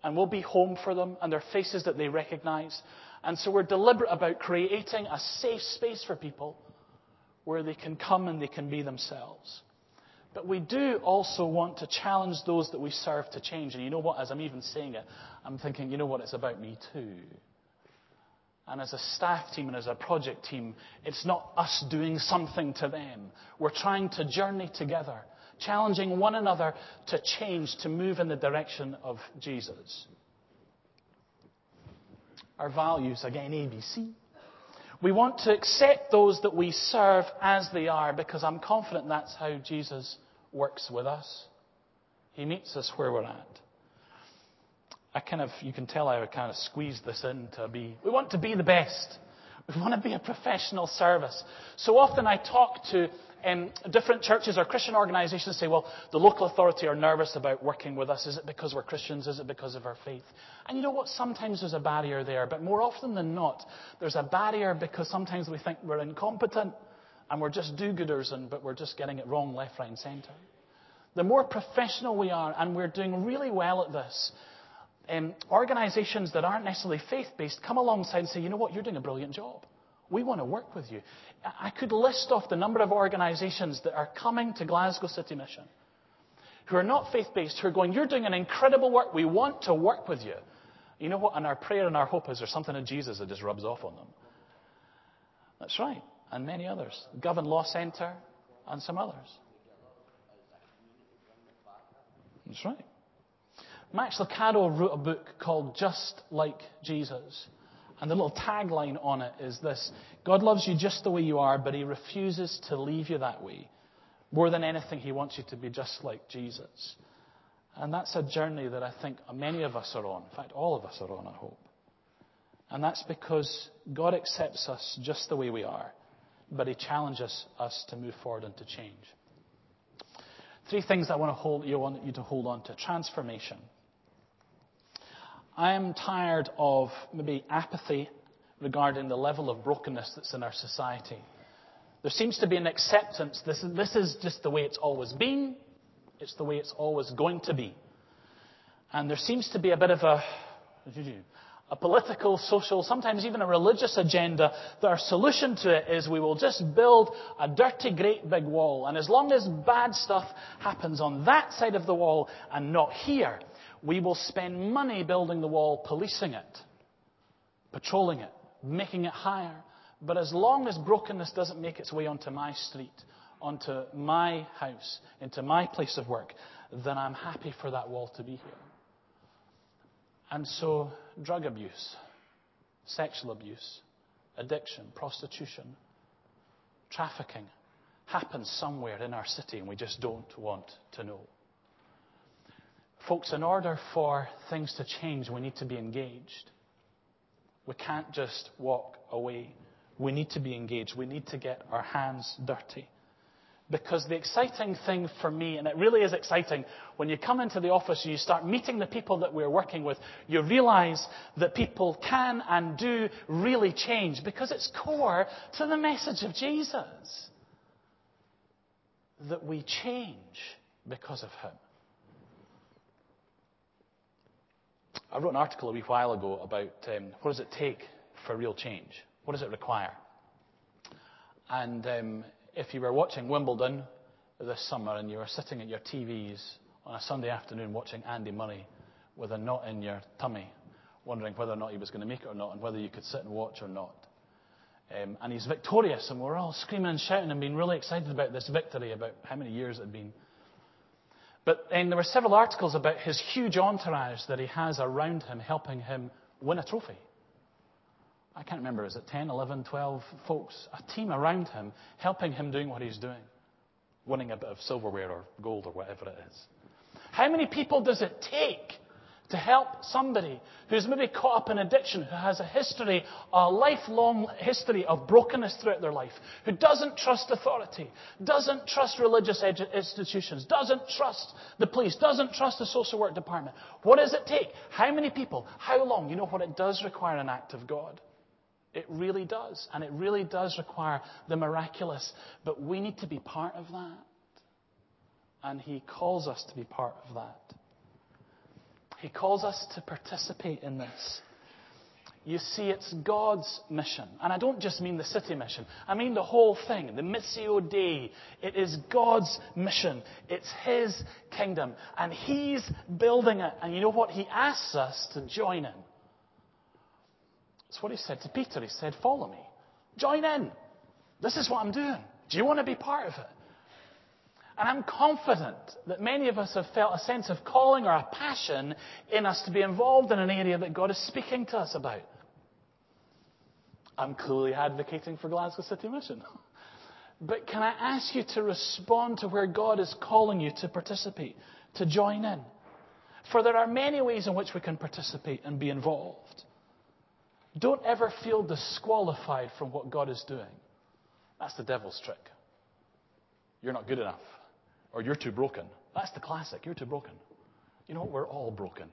and we'll be home for them, and they're faces that they recognize. And so we're deliberate about creating a safe space for people where they can come and they can be themselves. But we do also want to challenge those that we serve to change. And you know what? As I'm even saying it, I'm thinking, you know what? It's about me too. And as a staff team and as a project team, it's not us doing something to them. We're trying to journey together, challenging one another to change, to move in the direction of Jesus. Our values, again, A B C. We want to accept those that we serve as they are, because I'm confident that's how Jesus works with us. He meets us where we're at. I kind of, you can tell I kind of squeezed this in to be, we want to be the best. We want to be a professional service. So often I talk to um, different churches or Christian organizations, say, well, the local authority are nervous about working with us. Is it because we're Christians? Is it because of our faith? And you know what? Sometimes there's a barrier there, but more often than not, there's a barrier because sometimes we think we're incompetent and we're just do-gooders, and but we're just getting it wrong left, right, and centre. The more professional we are, and we're doing really well at this, Um, organizations that aren't necessarily faith-based come alongside and say, you know what, you're doing a brilliant job. We want to work with you. I could list off the number of organizations that are coming to Glasgow City Mission who are not faith-based, who are going, you're doing an incredible work. We want to work with you. You know what? And our prayer and our hope is there's something in Jesus that just rubs off on them. That's right. And many others. Govan Law Centre and some others. That's right. Max Lucado wrote a book called Just Like Jesus. And the little tagline on it is this: God loves you just the way you are, but he refuses to leave you that way. More than anything, he wants you to be just like Jesus. And that's a journey that I think many of us are on. In fact, all of us are on, I hope. And that's because God accepts us just the way we are, but he challenges us to move forward and to change. Three things I want to hold you want you to hold on to. Transformation. I am tired of maybe apathy regarding the level of brokenness that's in our society. There seems to be an acceptance. This is, this is just the way it's always been. It's the way it's always going to be. And there seems to be a bit of a, a political, social, sometimes even a religious agenda that our solution to it is we will just build a dirty, great big wall. And as long as bad stuff happens on that side of the wall and not here, we will spend money building the wall, policing it, patrolling it, making it higher. But as long as brokenness doesn't make its way onto my street, onto my house, into my place of work, then I'm happy for that wall to be here. And so, drug abuse, sexual abuse, addiction, prostitution, trafficking happens somewhere in our city, and we just don't want to know. Folks, in order for things to change, we need to be engaged. We can't just walk away. We need to be engaged. We need to get our hands dirty. Because the exciting thing for me, and it really is exciting, when you come into the office and you start meeting the people that we're working with, you realize that people can and do really change because it's core to the message of Jesus. That we change because of him. I wrote an article a wee while ago about um, what does it take for real change? What does it require? And um, if you were watching Wimbledon this summer and you were sitting at your T Vs on a Sunday afternoon watching Andy Murray with a knot in your tummy, wondering whether or not he was going to make it or not and whether you could sit and watch or not. Um, and he's victorious, and we're all screaming and shouting and being really excited about this victory, about how many years it had been. But then there were several articles about his huge entourage that he has around him, helping him win a trophy. I can't remember, is it ten, eleven, twelve folks? A team around him, helping him doing what he's doing. Winning a bit of silverware or gold or whatever it is. How many people does it take to help somebody who's maybe caught up in addiction, who has a history, a lifelong history of brokenness throughout their life, who doesn't trust authority, doesn't trust religious edu- institutions, doesn't trust the police, doesn't trust the social work department? What does it take? How many people? How long? You know what? It does require an act of God. It really does. And it really does require the miraculous. But we need to be part of that. And he calls us to be part of that. He calls us to participate in this. You see, it's God's mission. And I don't just mean the city mission. I mean the whole thing. The Missio Dei. It is God's mission. It's His kingdom. And He's building it. And you know what? He asks us to join in. That's what He said to Peter. He said, follow me. Join in. This is what I'm doing. Do you want to be part of it? And I'm confident that many of us have felt a sense of calling or a passion in us to be involved in an area that God is speaking to us about. I'm clearly advocating for Glasgow City Mission. But can I ask you to respond to where God is calling you to participate, to join in? For there are many ways in which we can participate and be involved. Don't ever feel disqualified from what God is doing. That's the devil's trick. You're not good enough. Or you're too broken. That's the classic. You're too broken. You know what? We're all broken.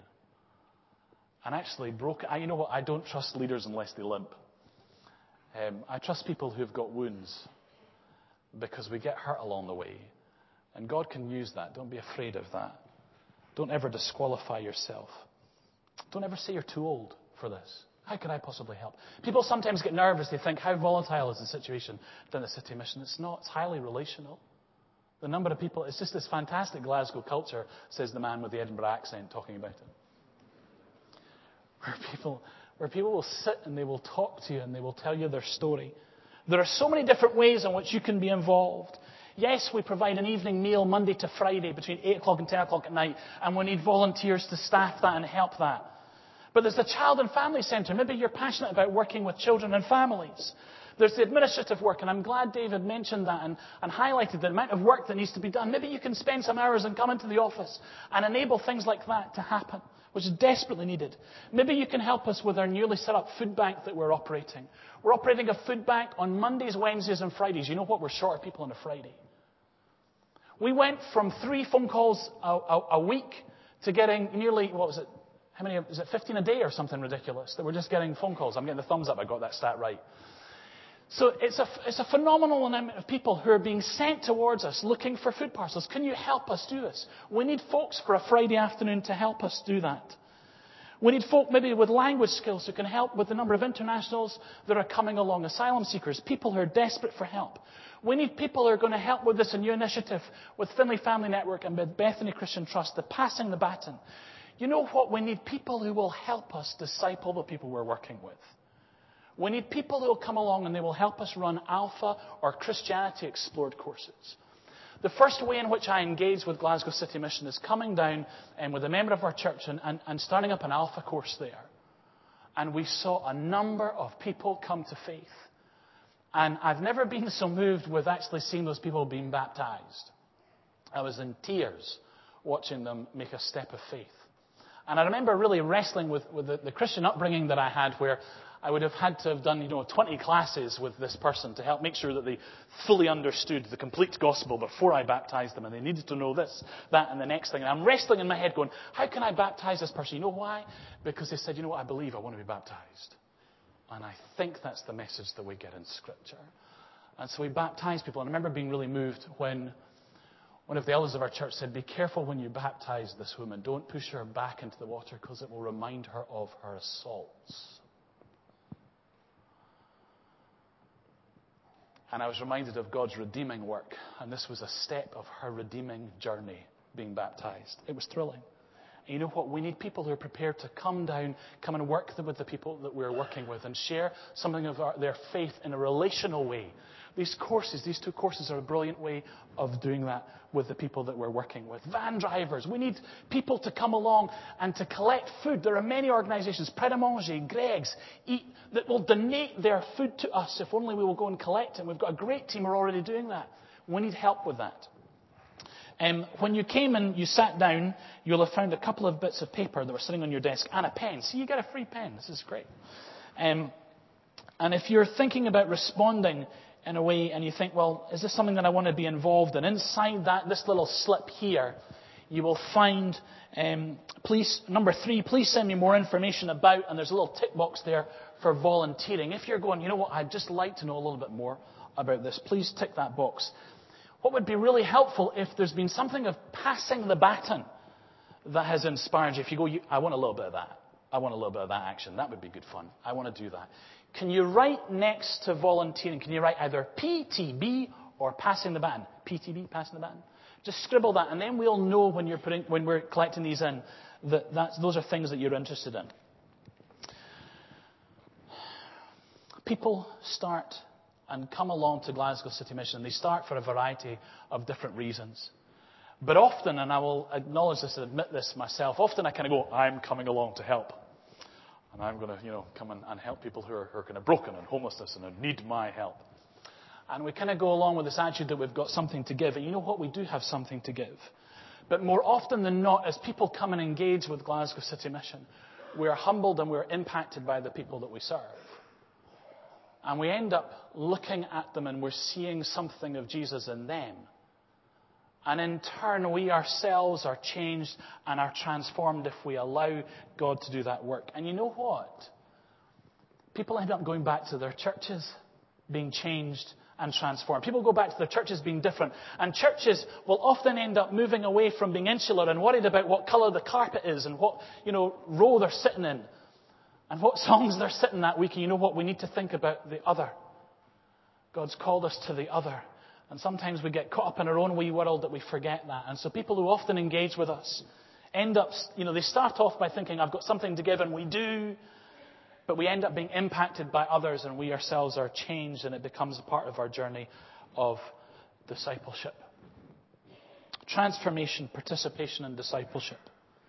And actually, broken. You know what? I don't trust leaders unless they limp. Um, I trust people who've got wounds because we get hurt along the way. And God can use that. Don't be afraid of that. Don't ever disqualify yourself. Don't ever say you're too old for this. How can I possibly help? People sometimes get nervous. They think, how volatile is the situation within the City Mission? It's not. It's highly relational. The number of people, it's just this fantastic Glasgow culture, says the man with the Edinburgh accent talking about it. Where people, where people will sit and they will talk to you and they will tell you their story. There are so many different ways in which you can be involved. Yes, we provide an evening meal Monday to Friday between eight o'clock and ten o'clock at night, and we need volunteers to staff that and help that. But there's the Child and Family Centre. Maybe you're passionate about working with children and families. There's the administrative work, and I'm glad David mentioned that and, and highlighted the amount of work that needs to be done. Maybe you can spend some hours and come into the office and enable things like that to happen, which is desperately needed. Maybe you can help us with our newly set up food bank that we're operating. We're operating a food bank on Mondays, Wednesdays, and Fridays. You know what? We're short of people on a Friday. We went from three phone calls a, a, a week to getting nearly, what was it? How many? Is it fifteen a day or something ridiculous that we're just getting phone calls? I'm getting the thumbs up. I got that stat right. So it's a, it's a phenomenal amount of people who are being sent towards us looking for food parcels. Can you help us do this? We need folks for a Friday afternoon to help us do that. We need folk maybe with language skills who can help with the number of internationals that are coming along, asylum seekers, people who are desperate for help. We need people who are going to help with this new initiative with Finlay Family Network and with Bethany Christian Trust, the passing the baton. You know what? We need people who will help us disciple the people we're working with. We need people who will come along and they will help us run Alpha or Christianity Explored courses. The first way in which I engage with Glasgow City Mission is coming down um, with a member of our church and, and, and starting up an Alpha course there. And we saw a number of people come to faith. And I've never been so moved with actually seeing those people being baptized. I was in tears watching them make a step of faith. And I remember really wrestling with, with the, the Christian upbringing that I had, where I would have had to have done, you know, twenty classes with this person to help make sure that they fully understood the complete gospel before I baptized them. And they needed to know this, that, and the next thing. And I'm wrestling in my head going, how can I baptize this person? You know why? Because they said, you know what, I believe I want to be baptized. And I think that's the message that we get in Scripture. And so we baptize people. And I remember being really moved when one of the elders of our church said, be careful when you baptize this woman. Don't push her back into the water because it will remind her of her assaults. And I was reminded of God's redeeming work. And this was a step of her redeeming journey, being baptized. It was thrilling. And you know what? We need people who are prepared to come down, come and work with the people that we're working with and share something of our, their faith in a relational way. These courses, these two courses are a brilliant way of doing that with the people that we're working with. Van drivers. We need people to come along and to collect food. There are many organizations, Pret a Manger, Greg's, Eat, that will donate their food to us if only we will go and collect it. We've got a great team who are already doing that. We need help with that. Um, when you came and you sat down, you'll have found a couple of bits of paper that were sitting on your desk and a pen. See, you get a free pen. This is great. Um, and if you're thinking about responding in a way and you think, well, is this something that I want to be involved in? Inside that, this little slip here, you will find, um, please, number three, please send me more information about, and there's a little tick box there for volunteering. If you're going, you know what, I'd just like to know a little bit more about this, please tick that box. What would be really helpful if there's been something of passing the baton, that has inspired you? If you go, you, I want a little bit of that. I want a little bit of that action. That would be good fun. I want to do that. Can you write next to volunteering? Can you write either P T B or passing the baton? P T B, passing the baton. Just scribble that, and then we'll know when you're putting, when we're collecting these in, that that's, those are things that you're interested in. People start and come along to Glasgow City Mission. They start for a variety of different reasons. But often, and I will acknowledge this and admit this myself, often I kind of go, I'm coming along to help. And I'm going to, you know, come and, and help people who are, who are kind of broken and homelessness and who need my help. And we kind of go along with this attitude that we've got something to give. And you know what? We do have something to give. But more often than not, as people come and engage with Glasgow City Mission, we're humbled and we're impacted by the people that we serve. And we end up looking at them and we're seeing something of Jesus in them. And in turn, we ourselves are changed and are transformed if we allow God to do that work. And you know what? People end up going back to their churches being changed and transformed. People go back to their churches being different. And churches will often end up moving away from being insular and worried about what colour the carpet is and what, you know, row they're sitting in and what songs they're sitting that week. And you know what? We need to think about the other. God's called us to the other. And sometimes we get caught up in our own wee world that we forget that. And so people who often engage with us end up, you know, they start off by thinking, I've got something to give, and we do. But we end up being impacted by others, and we ourselves are changed, and it becomes a part of our journey of discipleship. Transformation, participation, and discipleship.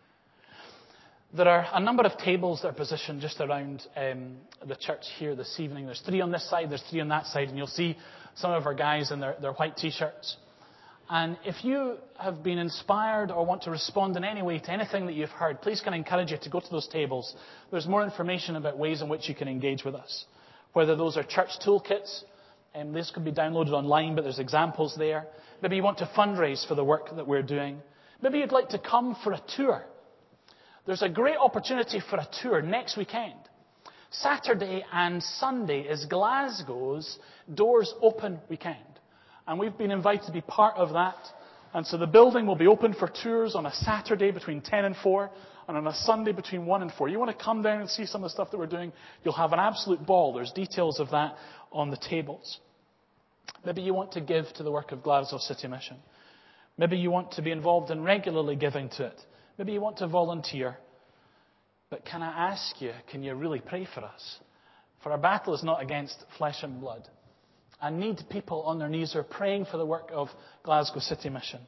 There are a number of tables that are positioned just around um, the church here this evening. There's three on this side, there's three on that side, and you'll see some of our guys in their, their white T-shirts. And if you have been inspired or want to respond in any way to anything that you've heard, please can I encourage you to go to those tables. There's more information about ways in which you can engage with us. Whether those are church toolkits, and this could be downloaded online, but there's examples there. Maybe you want to fundraise for the work that we're doing. Maybe you'd like to come for a tour. There's a great opportunity for a tour next weekend. Saturday and Sunday is Glasgow's Doors Open weekend. And we've been invited to be part of that. And so the building will be open for tours on a Saturday between ten and four and on a Sunday between one and four. You want to come down and see some of the stuff that we're doing? You'll have an absolute ball. There's details of that on the tables. Maybe you want to give to the work of Glasgow City Mission. Maybe you want to be involved in regularly giving to it. Maybe you want to volunteer. But can I ask you, can you really pray for us? For our battle is not against flesh and blood. I need people on their knees who are praying for the work of Glasgow City Mission.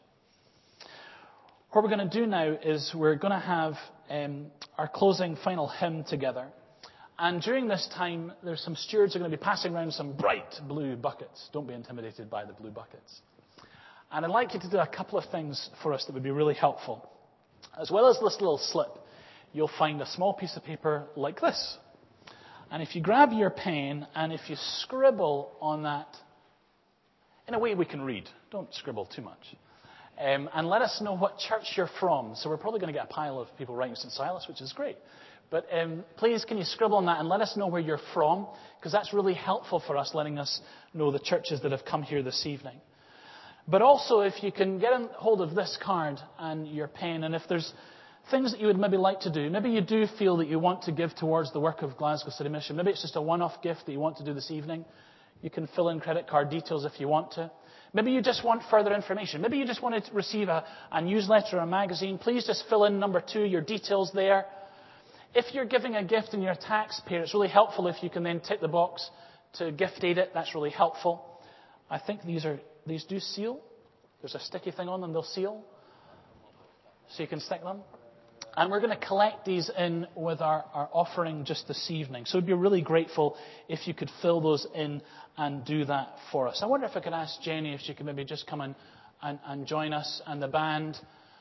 What we're going to do now is we're going to have um, our closing final hymn together. And during this time, there's some stewards who are going to be passing around some bright blue buckets. Don't be intimidated by the blue buckets. And I'd like you to do a couple of things for us that would be really helpful. As well as this little slip, you'll find a small piece of paper like this. And if you grab your pen and if you scribble on that, in a way we can read. Don't scribble too much. Um, and let us know what church you're from. So we're probably going to get a pile of people writing Saint Silas, which is great. But um, please, can you scribble on that and let us know where you're from? Because that's really helpful for us, letting us know the churches that have come here this evening. But also, if you can get a hold of this card and your pen, and if there's things that you would maybe like to do, maybe you do feel that you want to give towards the work of Glasgow City Mission, maybe it's just a one-off gift that you want to do this evening, you can fill in credit card details if you want to. Maybe you just want further information. Maybe you just want to receive a, a newsletter or a magazine. Please just fill in number two, your details there. If you're giving a gift and you're a taxpayer, it's really helpful if you can then tick the box to gift aid it. That's really helpful. I think these are these do seal. There's a sticky thing on them. They'll seal. So you can stick them. And we're going to collect these in with our, our offering just this evening. So we'd be really grateful if you could fill those in and do that for us. I wonder if I could ask Jenny if she could maybe just come in and, and join us and the band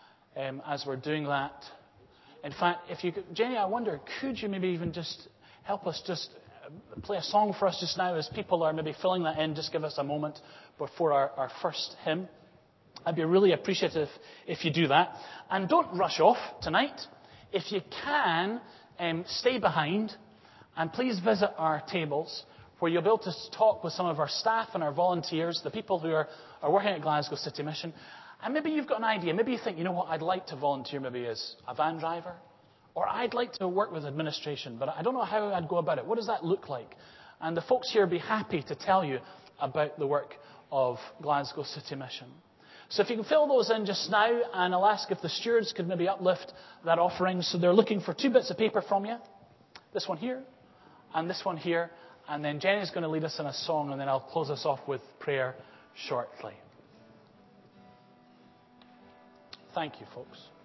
um, as we're doing that. In fact, if you could, Jenny, I wonder, could you maybe even just help us just play a song for us just now as people are maybe filling that in? Just give us a moment before our, our first hymn. I'd be really appreciative if you do that. And don't rush off tonight. If you can, um, stay behind and please visit our tables where you'll be able to talk with some of our staff and our volunteers, the people who are, are working at Glasgow City Mission. And maybe you've got an idea. Maybe you think, you know what, I'd like to volunteer maybe as a van driver. Or I'd like to work with administration, but I don't know how I'd go about it. What does that look like? And the folks here would be happy to tell you about the work of Glasgow City Mission. So if you can fill those in just now, and I'll ask if the stewards could maybe uplift that offering. So they're looking for two bits of paper from you. This one here, and this one here. And then Jenny's going to lead us in a song, and then I'll close us off with prayer shortly. Thank you, folks.